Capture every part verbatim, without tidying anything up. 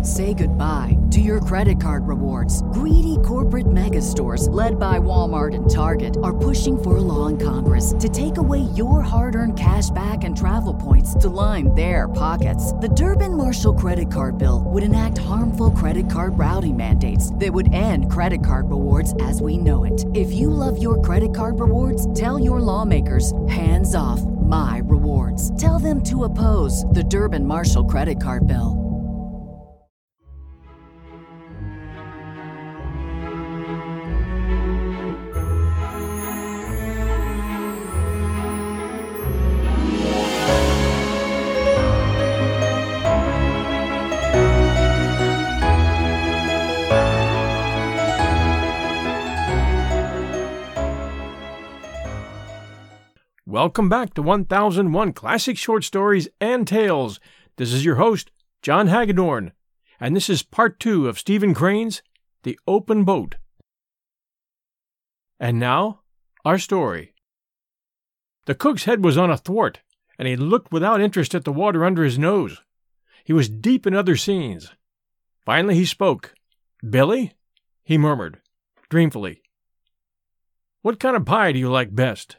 Say goodbye to your credit card rewards. Greedy corporate mega stores, led by Walmart and Target, are pushing for a law in Congress to take away your hard-earned cash back and travel points to line their pockets. The Durbin-Marshall credit card bill would enact harmful credit card routing mandates that would end credit card rewards as we know it. If you love your credit card rewards, tell your lawmakers, hands off my rewards. Tell them to oppose the Durbin-Marshall credit card bill. Welcome back to one thousand one Classic Short Stories and Tales. This is your host, John Hagedorn, and this is part two of Stephen Crane's The Open Boat. And now, our story. The cook's head was on a thwart, and he looked without interest at the water under his nose. He was deep in other scenes. Finally he spoke. "Billy?" he murmured, dreamfully. "What kind of pie do you like best?"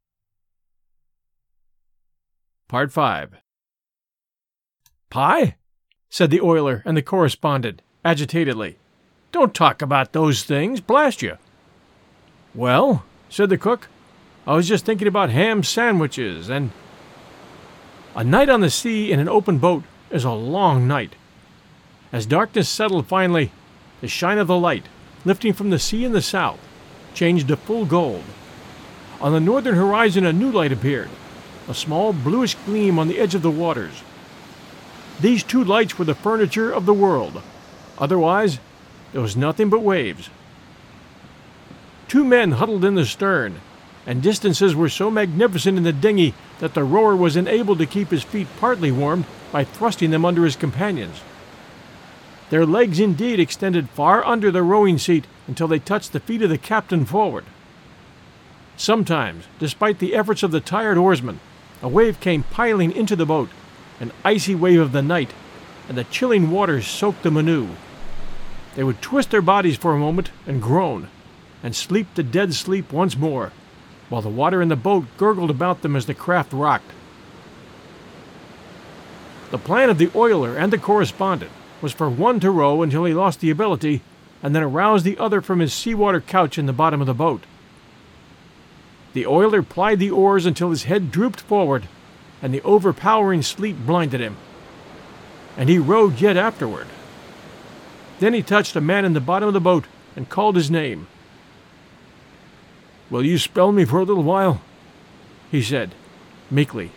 Part five. "Pie?" said the oiler and the correspondent, agitatedly. "Don't talk about those things, blast you." "Well," said the cook, "I was just thinking about ham sandwiches and—" A night on the sea in an open boat is a long night. As darkness settled finally, the shine of the light, lifting from the sea in the south, changed to full gold. On the northern horizon a new light appeared, a small bluish gleam on the edge of the waters. These two lights were the furniture of the world. Otherwise, there was nothing but waves. Two men huddled in the stern, and distances were so magnificent in the dinghy that the rower was enabled to keep his feet partly warmed by thrusting them under his companions. Their legs indeed extended far under the rowing seat until they touched the feet of the captain forward. Sometimes, despite the efforts of the tired oarsmen, a wave came piling into the boat, an icy wave of the night, and the chilling waters soaked them anew. They would twist their bodies for a moment and groan, and sleep the dead sleep once more, while the water in the boat gurgled about them as the craft rocked. The plan of the oiler and the correspondent was for one to row until he lost the ability, and then arouse the other from his seawater couch in the bottom of the boat. The oiler plied the oars until his head drooped forward, and the overpowering sleep blinded him. And he rowed yet afterward. Then he touched a man in the bottom of the boat and called his name. "Will you spell me for a little while?" he said, meekly.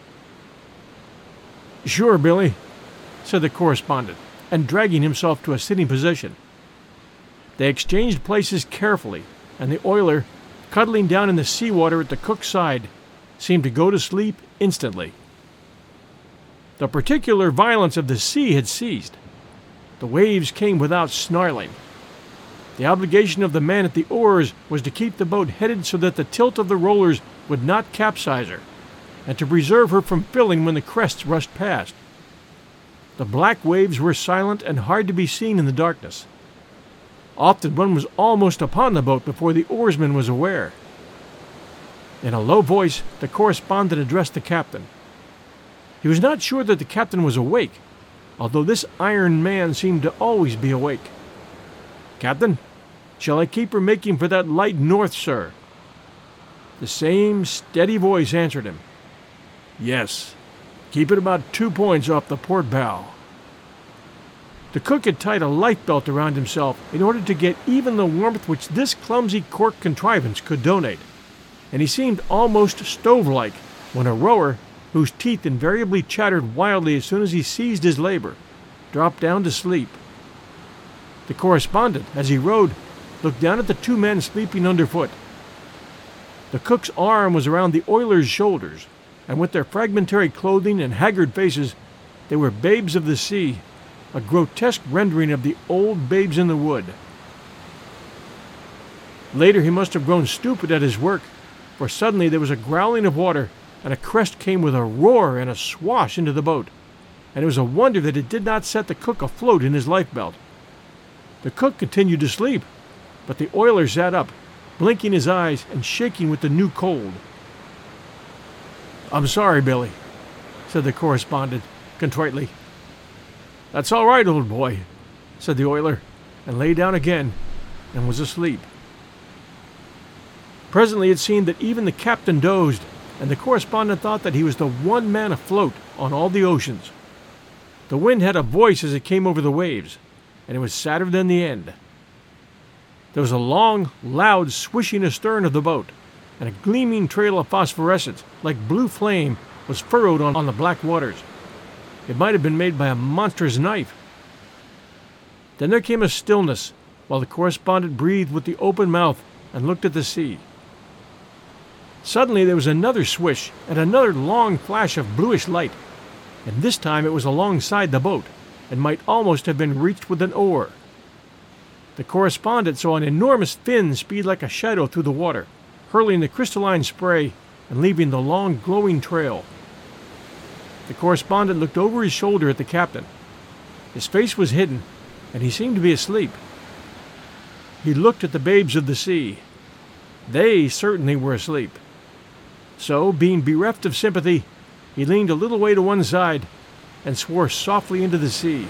"Sure, Billy," said the correspondent, and dragging himself to a sitting position. They exchanged places carefully, and the oiler, cuddling down in the seawater at the cook's side, seemed to go to sleep instantly. The particular violence of the sea had ceased. The waves came without snarling. The obligation of the man at the oars was to keep the boat headed so that the tilt of the rollers would not capsize her, and to preserve her from filling when the crests rushed past. The black waves were silent and hard to be seen in the darkness. Often one was almost upon the boat before the oarsman was aware. In a low voice, the correspondent addressed the captain. He was not sure that the captain was awake, although this iron man seemed to always be awake. "Captain, shall I keep her making for that light north, sir?" The same steady voice answered him. "Yes, keep it about two points off the port bow." The cook had tied a life belt around himself in order to get even the warmth which this clumsy cork contrivance could donate, and he seemed almost stove-like when a rower, whose teeth invariably chattered wildly as soon as he ceased his labor, dropped down to sleep. The correspondent, as he rowed, looked down at the two men sleeping underfoot. The cook's arm was around the oiler's shoulders, and with their fragmentary clothing and haggard faces, they were babes of the sea, a grotesque rendering of the old babes in the wood. Later he must have grown stupid at his work, for suddenly there was a growling of water, and a crest came with a roar and a swash into the boat. and it was a wonder that it did not set the cook afloat in his lifebelt. The cook continued to sleep, but the oiler sat up, blinking his eyes and shaking with the new cold. "I'm sorry, Billy," said the correspondent contritely. "That's all right, old boy," said the oiler, and lay down again and was asleep. Presently it seemed that even the captain dozed, and the correspondent thought that he was the one man afloat on all the oceans. The wind had a voice as it came over the waves, and it was sadder than the end. There was a long, loud swishing astern of the boat, and a gleaming trail of phosphorescence, like blue flame, was furrowed on, on the black waters. It might have been made by a monstrous knife. Then there came a stillness, while the correspondent breathed with the open mouth and looked at the sea. Suddenly there was another swish and another long flash of bluish light, and this time it was alongside the boat, and might almost have been reached with an oar. The correspondent saw an enormous fin speed like a shadow through the water, hurling the crystalline spray and leaving the long glowing trail. The correspondent looked over his shoulder at the captain. His face was hidden, and he seemed to be asleep. He looked at the babes of the sea. They certainly were asleep. So, being bereft of sympathy, he leaned a little way to one side and swore softly into the sea.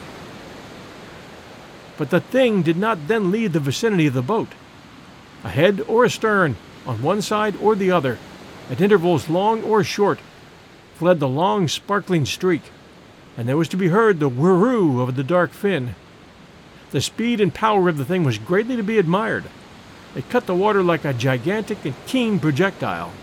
But the thing did not then leave the vicinity of the boat. Ahead or astern, on one side or the other, at intervals long or short, fled the long sparkling streak, and there was to be heard the whirroo of the dark fin. The speed and power of the thing was greatly to be admired. It cut the water like a gigantic and keen projectile.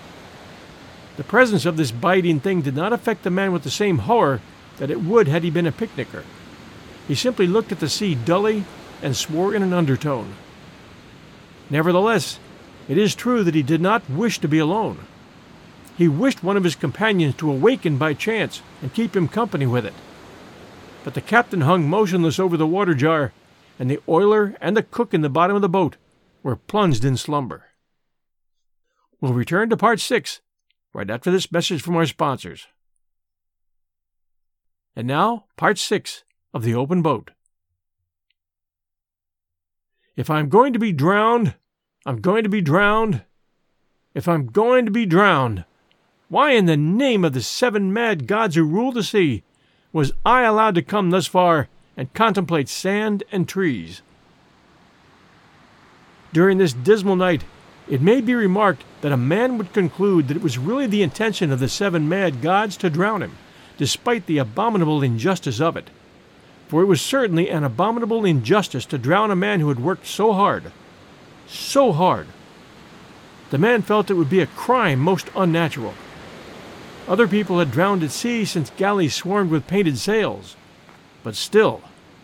The presence of this biting thing did not affect the man with the same horror that it would had he been a picnicker. He simply looked at the sea dully and swore in an undertone. Nevertheless, it is true that he did not wish to be alone. He wished one of his companions to awaken by chance and keep him company with it. But the captain hung motionless over the water jar, and the oiler and the cook in the bottom of the boat were plunged in slumber. We'll return to part six right after this message from our sponsors. And now, part six of The Open Boat. If I'm going to be drowned, I'm going to be drowned. If I'm going to be drowned, why in the name of the seven mad gods who rule the sea was I allowed to come thus far and contemplate sand and trees? During this dismal night, it may be remarked that a man would conclude that it was really the intention of the seven mad gods to drown him, despite the abominable injustice of it. For it was certainly an abominable injustice to drown a man who had worked so hard. So hard. The man felt it would be a crime most unnatural. Other people had drowned at sea since galleys swarmed with painted sails. But still,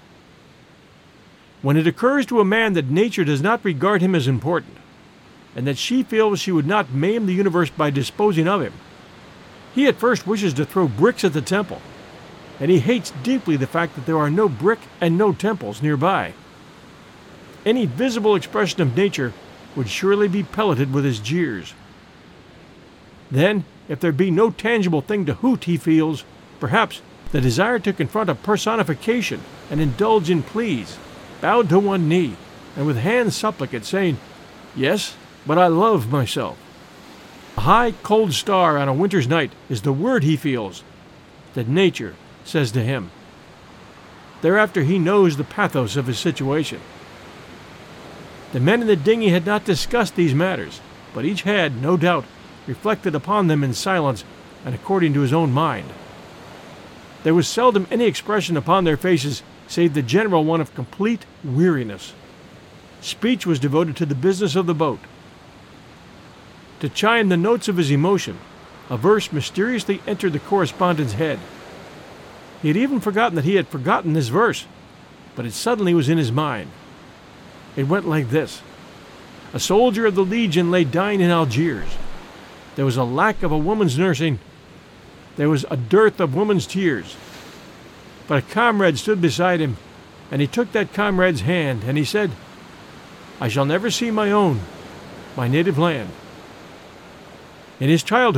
when it occurs to a man that nature does not regard him as important, and that she feels she would not maim the universe by disposing of him, he at first wishes to throw bricks at the temple, and he hates deeply the fact that there are no brick and no temples nearby. Any visible expression of nature would surely be pelleted with his jeers. Then, if there be no tangible thing to hoot, he feels, perhaps, the desire to confront a personification and indulge in pleas, bowed to one knee, and with hands supplicant, saying, "Yes, but I love myself." A high, cold star on a winter's night is the word he feels, that nature says to him. Thereafter he knows the pathos of his situation. The men in the dinghy had not discussed these matters, but each had, no doubt, reflected upon them in silence and according to his own mind. There was seldom any expression upon their faces save the general one of complete weariness. Speech was devoted to the business of the boat. To chime the notes of his emotion, a verse mysteriously entered the correspondent's head. He had even forgotten that he had forgotten this verse, but it suddenly was in his mind. It went like this: A soldier of the Legion lay dying in Algiers. There was a lack of a woman's nursing. There was a dearth of woman's tears. But a comrade stood beside him, and he took that comrade's hand, and he said, "I shall never see my own, my native land." In his childhood,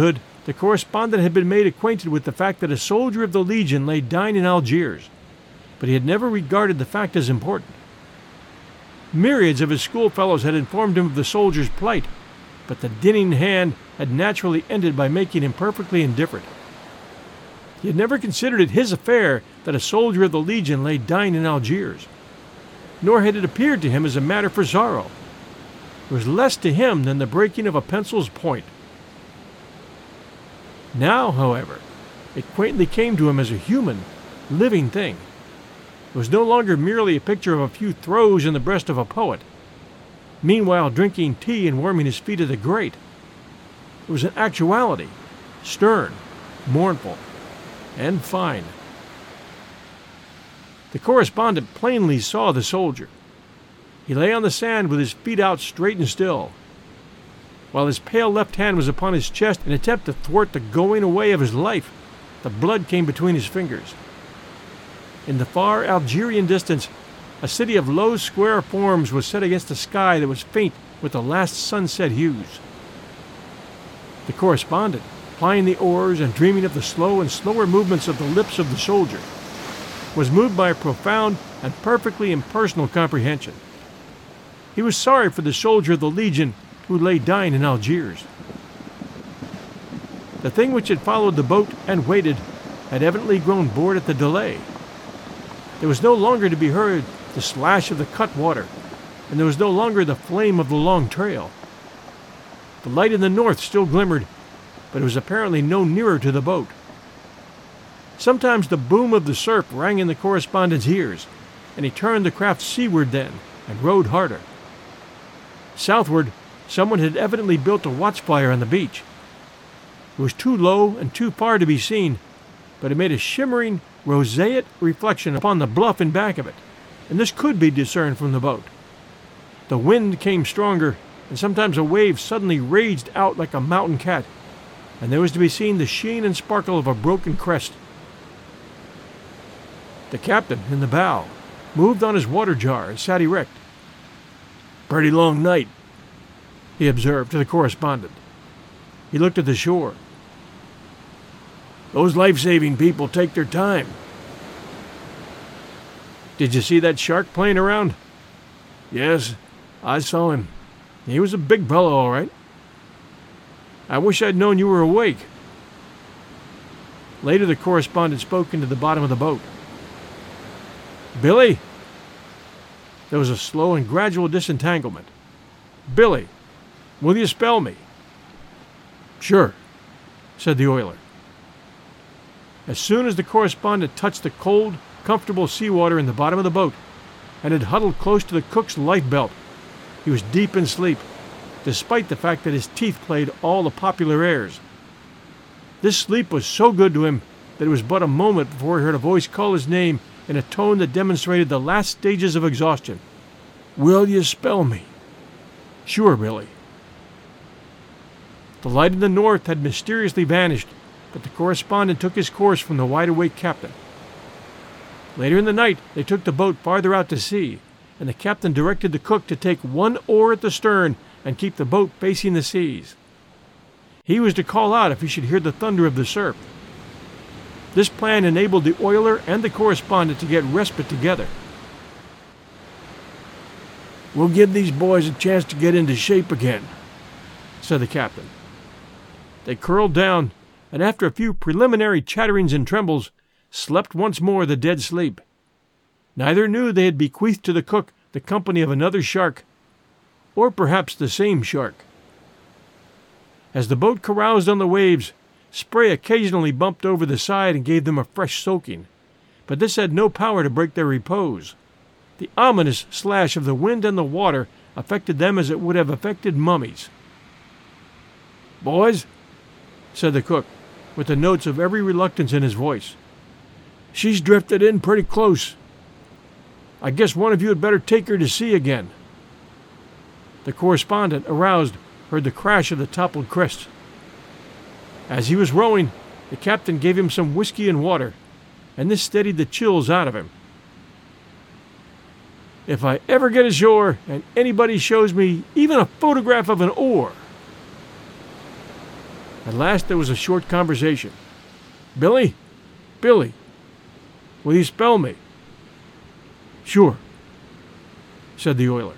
The correspondent had been made acquainted with the fact that a soldier of the Legion lay dying in Algiers, but he had never regarded the fact as important. Myriads of his schoolfellows had informed him of the soldier's plight, but the dinning hand had naturally ended by making him perfectly indifferent. He had never considered it his affair that a soldier of the Legion lay dying in Algiers, nor had it appeared to him as a matter for sorrow. It was less to him than the breaking of a pencil's point. Now, however, it quaintly came to him as a human, living thing. It was no longer merely a picture of a few throws in the breast of a poet, meanwhile drinking tea and warming his feet at the grate. It was an actuality, stern, mournful, and fine. The correspondent plainly saw the soldier. He lay on the sand with his feet out straight and still, while his pale left hand was upon his chest in an attempt to thwart the going away of his life. The blood came between his fingers. In the far Algerian distance, a city of low square forms was set against a sky that was faint with the last sunset hues. The correspondent, plying the oars and dreaming of the slow and slower movements of the lips of the soldier, was moved by a profound and perfectly impersonal comprehension. He was sorry for the soldier of the Legion who lay dying in Algiers. The thing which had followed the boat and waited had evidently grown bored at the delay. There was no longer to be heard the slash of the cut water, and there was no longer the flame of the long trail. The light in the north still glimmered, but it was apparently no nearer to the boat. Sometimes the boom of the surf rang in the correspondent's ears, and he turned the craft seaward then and rowed harder. Southward, someone had evidently built a watchfire on the beach. It was too low and too far to be seen, but it made a shimmering, roseate reflection upon the bluff in back of it, and this could be discerned from the boat. The wind came stronger, and sometimes a wave suddenly raged out like a mountain cat, and there was to be seen the sheen and sparkle of a broken crest. The captain, in the bow, moved on his water jar and sat erect. "Pretty long night," he observed to the correspondent. He looked at the shore. "Those life-saving people take their time." "Did you see that shark playing around?" "Yes, I saw him. He was a big fellow, all right." "I wish I'd known you were awake." Later the correspondent spoke into the bottom of the boat. "Billy?" There was a slow and gradual disentanglement. "Billy, will you spell me?" "Sure," said the oiler. As soon as the correspondent touched the cold, comfortable seawater in the bottom of the boat and had huddled close to the cook's lifebelt, he was deep in sleep, despite the fact that his teeth played all the popular airs. This sleep was so good to him that it was but a moment before he heard a voice call his name in a tone that demonstrated the last stages of exhaustion. "Will you spell me?" "Sure, Billy." The light in the north had mysteriously vanished, but the correspondent took his course from the wide-awake captain. Later in the night, they took the boat farther out to sea, and the captain directed the cook to take one oar at the stern and keep the boat facing the seas. He was to call out if he should hear the thunder of the surf. This plan enabled the oiler and the correspondent to get respite together. "We'll give these boys a chance to get into shape again," said the captain. They curled down, and after a few preliminary chatterings and trembles, slept once more the dead sleep. Neither knew they had bequeathed to the cook the company of another shark, or perhaps the same shark. As the boat caroused on the waves, spray occasionally bumped over the side and gave them a fresh soaking, but this had no power to break their repose. The ominous slash of the wind and the water affected them as it would have affected mummies. "Boys," said the cook, with the notes of every reluctance in his voice, "she's drifted in pretty close. I guess one of you had better take her to sea again." The correspondent, aroused, heard the crash of the toppled crests. As he was rowing, the captain gave him some whiskey and water, and this steadied the chills out of him. "If I ever get ashore and anybody shows me even a photograph of an oar..." At last there was a short conversation. "Billy? Billy, will you spell me?" "Sure," said the oiler.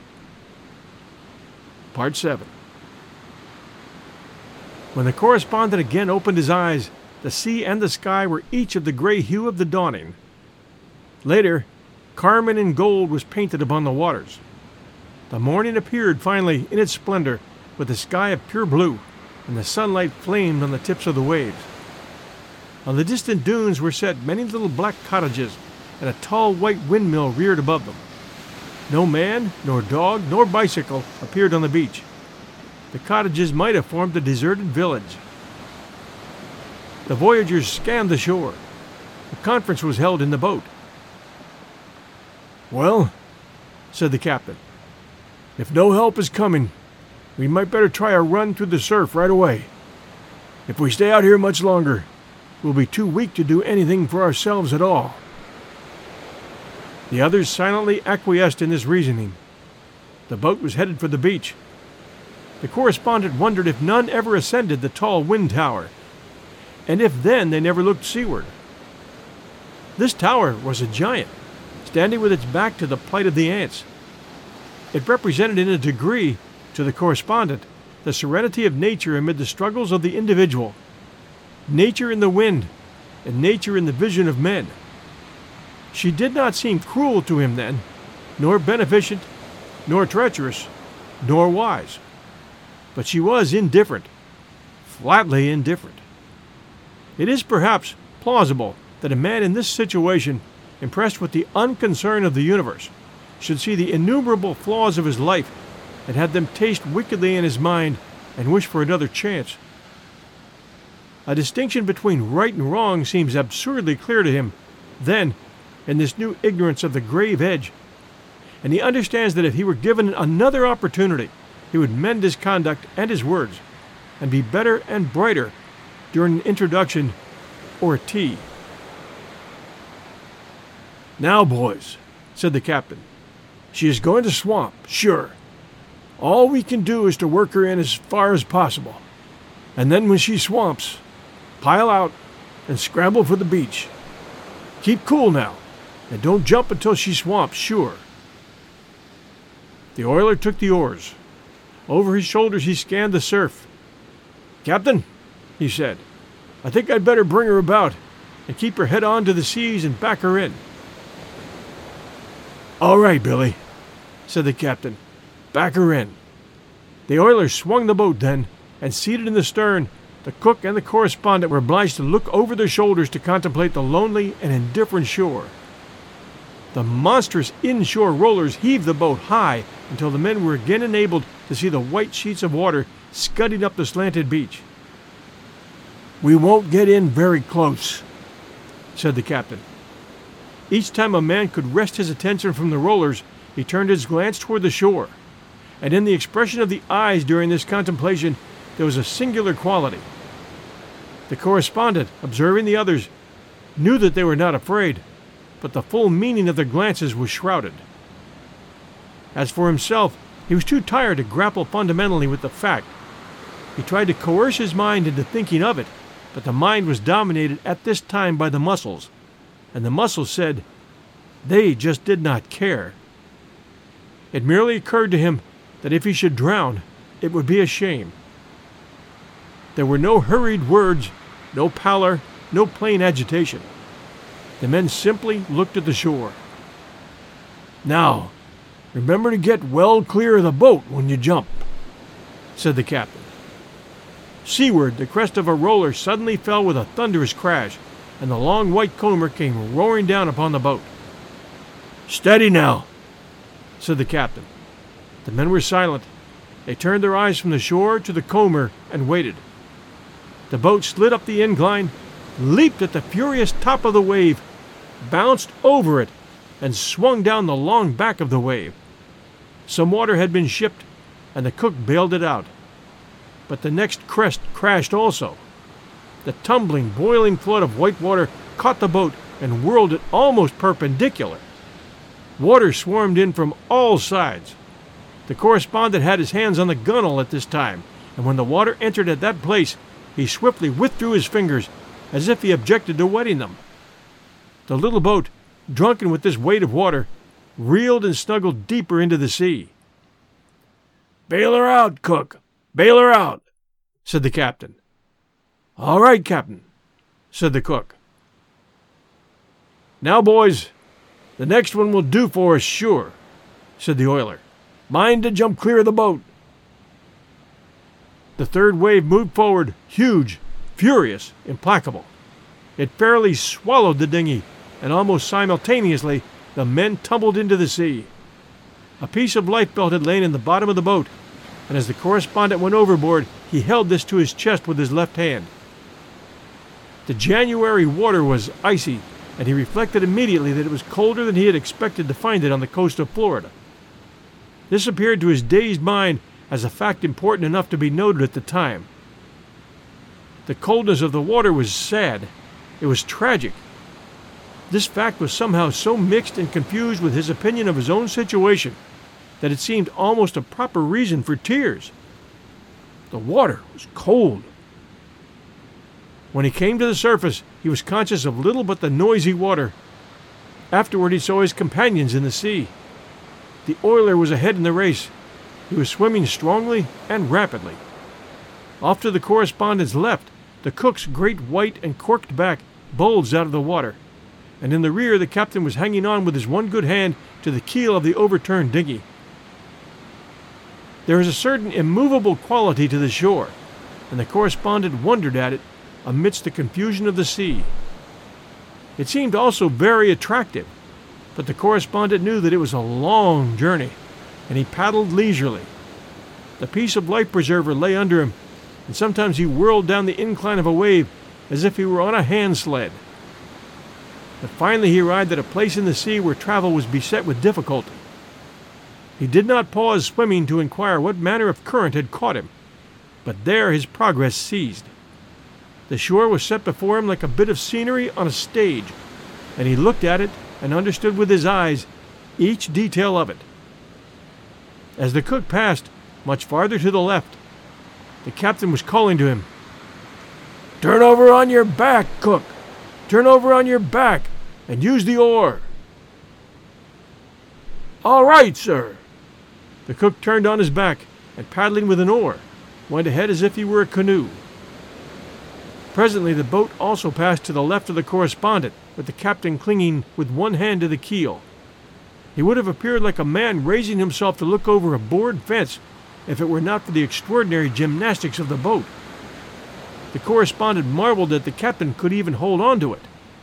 Part seven. When the correspondent again opened his eyes, the sea and the sky were each of the gray hue of the dawning. Later, carmine and gold was painted upon the waters. The morning appeared finally in its splendor, with the sky of pure blue, and the sunlight flamed on the tips of the waves. On the distant dunes were set many little black cottages, and a tall white windmill reared above them. No man, nor dog, nor bicycle appeared on the beach. The cottages might have formed a deserted village. The voyagers scanned the shore. A conference was held in the boat. "Well," said the captain, "if no help is coming, we might better try a run through the surf right away. If we stay out here much longer, we'll be too weak to do anything for ourselves at all." The others silently acquiesced in this reasoning. The boat was headed for the beach. The correspondent wondered if none ever ascended the tall wind tower, and if then they never looked seaward. This tower was a giant, standing with its back to the plight of the ants. It represented in a degree, to the correspondent, the serenity of nature amid the struggles of the individual. Nature in the wind, and nature in the vision of men. She did not seem cruel to him then, nor beneficent, nor treacherous, nor wise. But she was indifferent, flatly indifferent. It is perhaps plausible that a man in this situation, impressed with the unconcern of the universe, should see the innumerable flaws of his life and have them taste wickedly in his mind and wish for another chance. A distinction between right and wrong seems absurdly clear to him then, in this new ignorance of the grave edge, and he understands that if he were given another opportunity, he would mend his conduct and his words, and be better and brighter during an introduction or a tea. "Now, boys," said the captain, "she is going to swamp, sure. All we can do is to work her in as far as possible, and then when she swamps, pile out and scramble for the beach. Keep cool now, and don't jump until she swamps, sure." The oiler took the oars. Over his shoulders he scanned the surf. "Captain," he said, "I think I'd better bring her about and keep her head on to the seas and back her in." "All right, Billy," said the captain. "Back her in." The oiler swung the boat then, and seated in the stern, the cook and the correspondent were obliged to look over their shoulders to contemplate the lonely and indifferent shore. The monstrous inshore rollers heaved the boat high until the men were again enabled to see the white sheets of water scudding up the slanted beach. "We won't get in very close," said the captain. Each time a man could wrest his attention from the rollers, he turned his glance toward the shore, and in the expression of the eyes during this contemplation there was a singular quality. The correspondent, observing the others, knew that they were not afraid, but the full meaning of their glances was shrouded. As for himself, he was too tired to grapple fundamentally with the fact. He tried to coerce his mind into thinking of it, but the mind was dominated at this time by the muscles, and the muscles said they just did not care. It merely occurred to him that if he should drown, it would be a shame. There were no hurried words, no pallor, no plain agitation. The men simply looked at the shore. "Now, remember to get well clear of the boat when you jump," said the captain. Seaward, the crest of a roller suddenly fell with a thunderous crash, and the long white comber came roaring down upon the boat. "Steady now," said the captain. The men were silent. They turned their eyes from the shore to the comber and waited. The boat slid up the incline, leaped at the furious top of the wave, bounced over it, and swung down the long back of the wave. Some water had been shipped, and the cook bailed it out. But the next crest crashed also. The tumbling, boiling flood of white water caught the boat and whirled it almost perpendicular. Water swarmed in from all sides. The correspondent had his hands on the gunwale at this time, and when the water entered at that place, he swiftly withdrew his fingers as if he objected to wetting them. The little boat, drunken with this weight of water, reeled and snuggled deeper into the sea. "Bail her out, cook! Bail her out!" said the captain. "All right, captain," said the cook. "Now, boys, the next one will do for us, sure," said the oiler. "Mind to jump clear of the boat." The third wave moved forward, huge, furious, implacable. It fairly swallowed the dinghy, and almost simultaneously the men tumbled into the sea. A piece of lifebelt had lain in the bottom of the boat, and as the correspondent went overboard, he held this to his chest with his left hand. The January water was icy, and he reflected immediately that it was colder than he had expected to find it on the coast of Florida. This appeared to his dazed mind as a fact important enough to be noted at the time. The coldness of the water was sad. It was tragic. This fact was somehow so mixed and confused with his opinion of his own situation that it seemed almost a proper reason for tears. The water was cold. When he came to the surface, he was conscious of little but the noisy water. Afterward, he saw his companions in the sea. The oiler was ahead in the race. He was swimming strongly and rapidly. Off to the correspondent's left, the cook's great white and corked back bulged out of the water, and in the rear the captain was hanging on with his one good hand to the keel of the overturned dinghy. There is a certain immovable quality to the shore, and the correspondent wondered at it amidst the confusion of the sea. It seemed also very attractive, but the correspondent knew that it was a long journey, and he paddled leisurely. The piece of life preserver lay under him, and sometimes he whirled down the incline of a wave as if he were on a hand sled. But finally he arrived at a place in the sea where travel was beset with difficulty. He did not pause swimming to inquire what manner of current had caught him, but there his progress ceased. The shore was set before him like a bit of scenery on a stage, and he looked at it and understood with his eyes each detail of it. As the cook passed, much farther to the left, the captain was calling to him, "Turn over on your back, cook! Turn over on your back, and use the oar!" "All right, sir!" The cook turned on his back, and paddling with an oar, went ahead as if he were a canoe. Presently the boat also passed to the left of the correspondent, with the captain clinging with one hand to the keel. He would have appeared like a man raising himself to look over a board fence if it were not for the extraordinary gymnastics of the boat. The correspondent marveled that the captain could even hold on to it.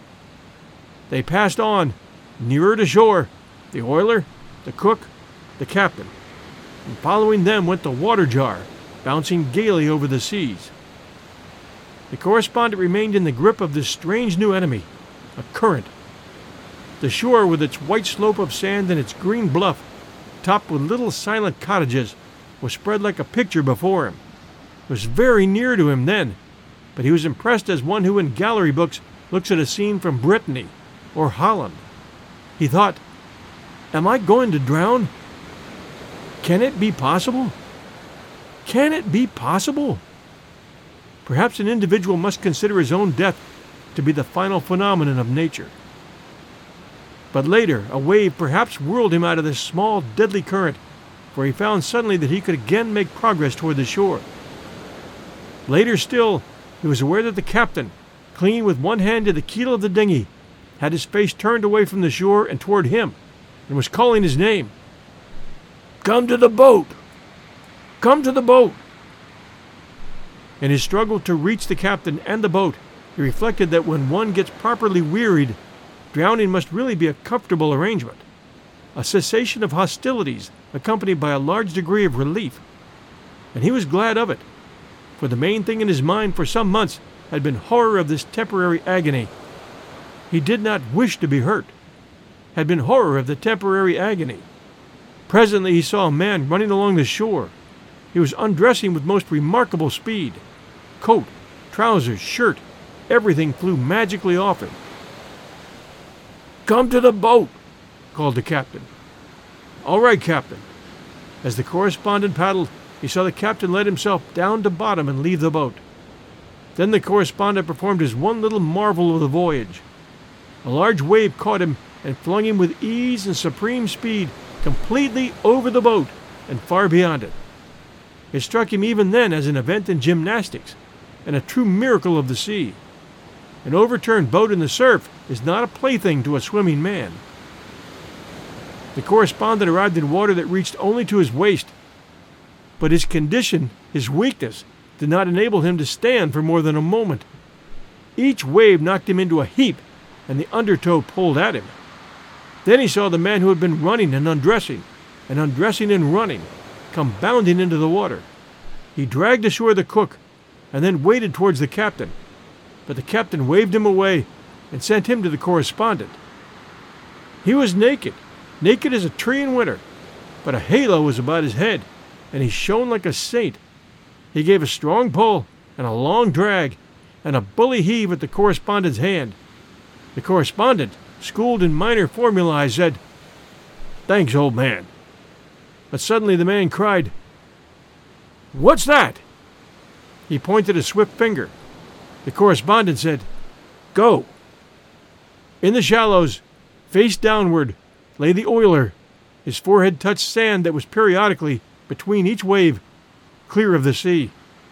They passed on, nearer to shore, the oiler, the cook, the captain, and following them went the water jar, bouncing gaily over the seas. The correspondent remained in the grip of this strange new enemy, a current. The shore, with its white slope of sand and its green bluff, topped with little silent cottages, was spread like a picture before him. It was very near to him then, but he was impressed as one who in gallery books looks at a scene from Brittany or Holland. He thought, "Am I going to drown? Can it be possible? Can it be possible?" Perhaps an individual must consider his own death to be the final phenomenon of nature. But later, a wave perhaps whirled him out of this small, deadly current, for he found suddenly that he could again make progress toward the shore. Later still, he was aware that the captain, clinging with one hand to the keel of the dinghy, had his face turned away from the shore and toward him, and was calling his name. "Come to the boat! Come to the boat!" In his struggle to reach the captain and the boat, he reflected that when one gets properly wearied, drowning must really be a comfortable arrangement, a cessation of hostilities accompanied by a large degree of relief. And he was glad of it, for the main thing in his mind for some months had been horror of this temporary agony. He did not wish to be hurt, had been horror of the temporary agony. Presently he saw a man running along the shore. He was undressing with most remarkable speed. Coat, trousers, shirt, everything flew magically off him. "Come to the boat!" called the captain. "All right, captain." As the correspondent paddled, he saw the captain let himself down to bottom and leave the boat. Then the correspondent performed his one little marvel of the voyage. A large wave caught him and flung him with ease and supreme speed completely over the boat and far beyond it. It struck him even then as an event in gymnastics and a true miracle of the sea. An overturned boat in the surf is not a plaything to a swimming man. The correspondent arrived in water that reached only to his waist, but his condition, his weakness, did not enable him to stand for more than a moment. Each wave knocked him into a heap, and the undertow pulled at him. Then he saw the man who had been running and undressing, and undressing and running, come bounding into the water. He dragged ashore the cook, and then waded towards the captain. But the captain waved him away and sent him to the correspondent. He was naked, naked as a tree in winter, but a halo was about his head, and he shone like a saint. He gave a strong pull and a long drag and a bully heave at the correspondent's hand. The correspondent, schooled in minor formulae, said, "Thanks, old man." But suddenly the man cried, "What's that?" He pointed a swift finger. The correspondent said, "Go." In the shallows, face downward, lay the oiler. His forehead touched sand that was periodically, between each wave, clear of the sea.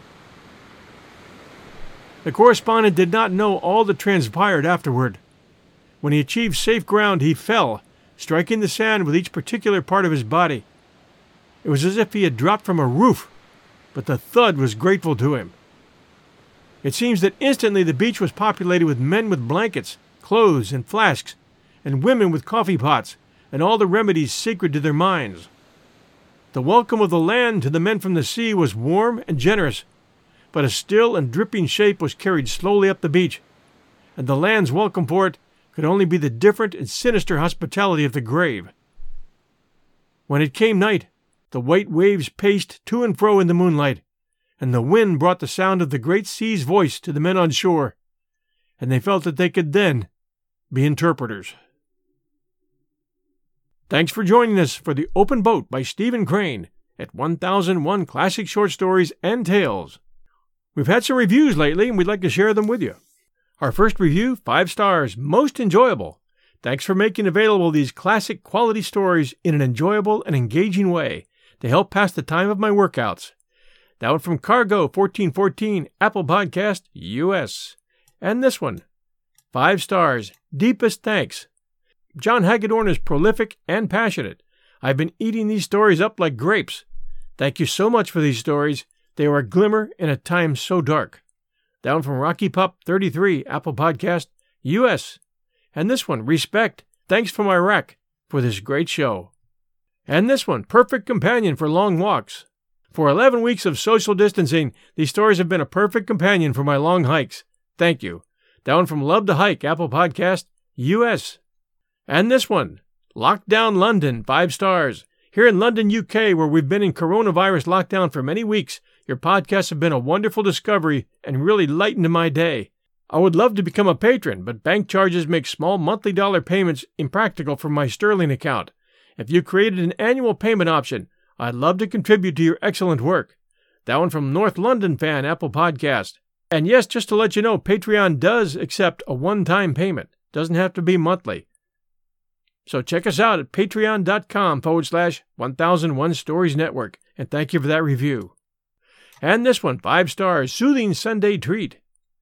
The correspondent did not know all that transpired afterward. When he achieved safe ground, he fell, striking the sand with each particular part of his body. It was as if he had dropped from a roof, but the thud was grateful to him. It seems that instantly the beach was populated with men with blankets, clothes, and flasks, and women with coffee pots, and all the remedies sacred to their minds. The welcome of the land to the men from the sea was warm and generous, but a still and dripping shape was carried slowly up the beach, and the land's welcome for it could only be the different and sinister hospitality of the grave. When it came night, the white waves paced to and fro in the moonlight, and the wind brought the sound of the great sea's voice to the men on shore, and they felt that they could then be interpreters. Thanks for joining us for The Open Boat by Stephen Crane at one thousand one Classic Short Stories and Tales. We've had some reviews lately, and we'd like to share them with you. Our first review, five stars, most enjoyable. Thanks for making available these classic quality stories in an enjoyable and engaging way to help pass the time of my workouts. That one from Cargo fourteen fourteen, Apple Podcast, U S. And this one, five stars, deepest thanks. John Hagedorn is prolific and passionate. I've been eating these stories up like grapes. Thank you so much for these stories. They are a glimmer in a time so dark. Down from Rocky Pup thirty-three, Apple Podcast, U S. And this one, respect. Thanks from Iraq for this great show. And this one, perfect companion for long walks. For eleven weeks of social distancing, these stories have been a perfect companion for my long hikes. Thank you. Down from Love to Hike, Apple Podcast, U S. And this one, Lockdown London, five stars. Here in London, U K, where we've been in coronavirus lockdown for many weeks, your podcasts have been a wonderful discovery and really lightened my day. I would love to become a patron, but bank charges make small monthly dollar payments impractical from my Sterling account. If you created an annual payment option, I'd love to contribute to your excellent work. That one from North London fan, Apple Podcast. And yes, just to let you know, Patreon does accept a one-time payment. Doesn't have to be monthly. So check us out at patreon.com forward slash 1001 Stories Network, and thank you for that review. And this one, five stars, Soothing Sunday Treat.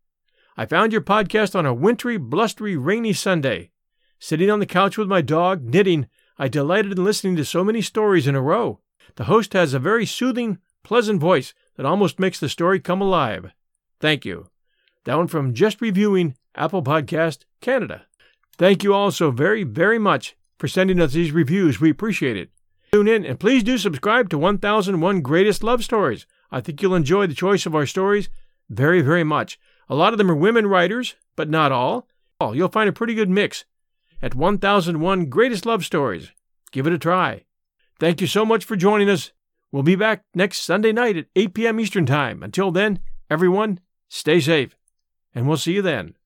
I found your podcast on a wintry, blustery, rainy Sunday. Sitting on the couch with my dog, knitting, I delighted in listening to so many stories in a row. The host has a very soothing, pleasant voice that almost makes the story come alive. Thank you. That one from Just Reviewing, Apple Podcast, Canada. Thank you all so very, very much for sending us these reviews. We appreciate it. Tune in, and please do subscribe to one thousand one Greatest Love Stories. I think you'll enjoy the choice of our stories very, very much. A lot of them are women writers, but not all. You'll find a pretty good mix at one thousand one Greatest Love Stories. Give it a try. Thank you so much for joining us. We'll be back next Sunday night at eight p.m. Eastern Time. Until then, everyone, stay safe, and we'll see you then.